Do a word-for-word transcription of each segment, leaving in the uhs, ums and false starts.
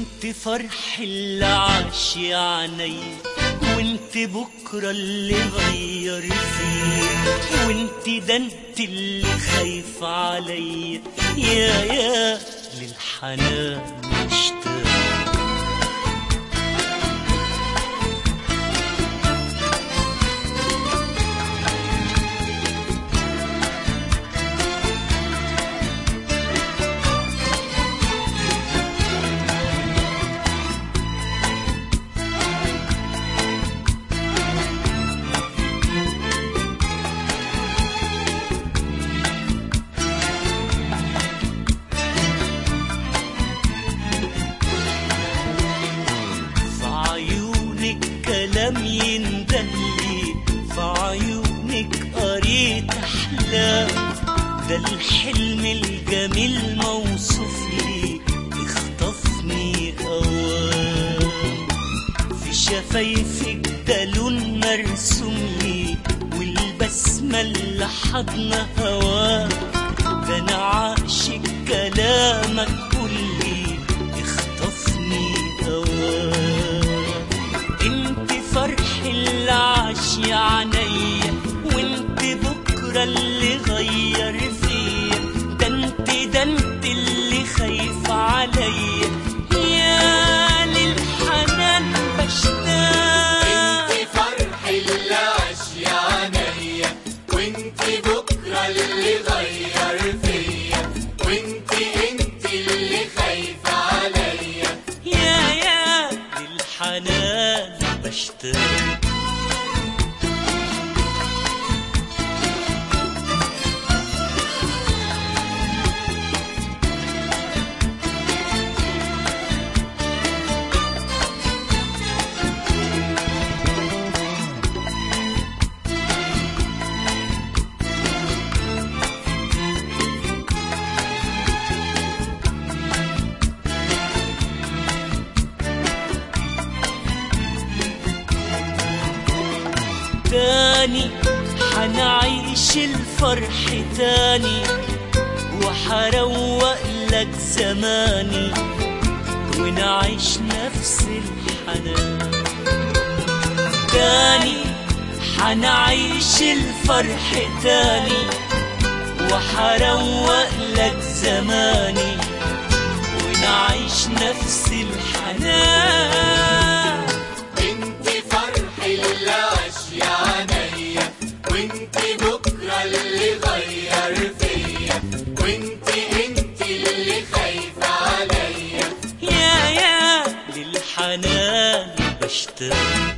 انت فرح اللي عاش يا عيني، وانت بكرة اللي غير فيه، وانت ده انت اللي خايف عليا، يا يا للحنان مشتاق. كلام يندهلي في عيونك قريت أحلام، ده الحلم الجميل موصوف لي اخطفني أوام، في شفايفك ده لون مرسوم لي والبسمة اللي حضن هواه، ده أنا عاشق كلامك كلي اخطفني أوام. انت فرح اللي عاش يا عينيا، وانت بكرة اللي غير فيا، ده انت ده انت اللي خايف عليا، يا للحنان بشتاق. انت فرح اللي عاش يا عينيا، وانت بكرة اللي غير فيا، وانت انت اللي خايف عليا، يا يا للحنان بشتاق. تاني حنعيش الفرح تاني، وحروق لك زماني، ونعيش نفس الحنان. تاني حنعيش الفرح تاني، وحروق لك زماني، ونعيش نفس الحنان. انت فرح اللي عاش يا عينيا، وانت بكرة اللي غير فيا، وانت انت اللي خايف عليا، يا يا للحنان بشتاق.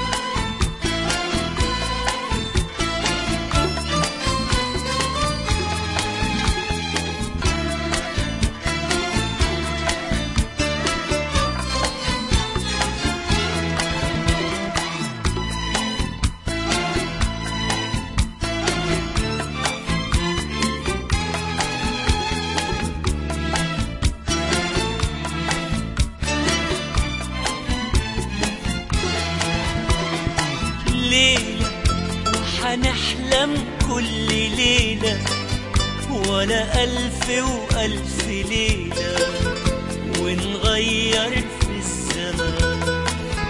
ليلة وحنحلم كل ليلة، ولا ألف وألف ليلة، ونغير في الزمان.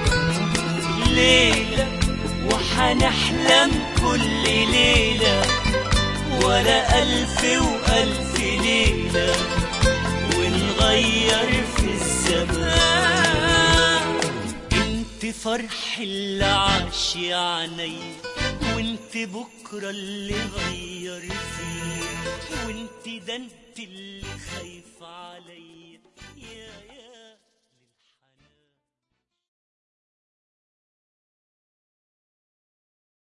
ليلة وحنحلم كل ليلة، ولا ألف وألف ليلة، ونغير في الزمان. انت فرح اللي عاش يا عينيا، وانت بكرة اللي غير فيه، وانت ده انت اللي خايف عليا، يا يا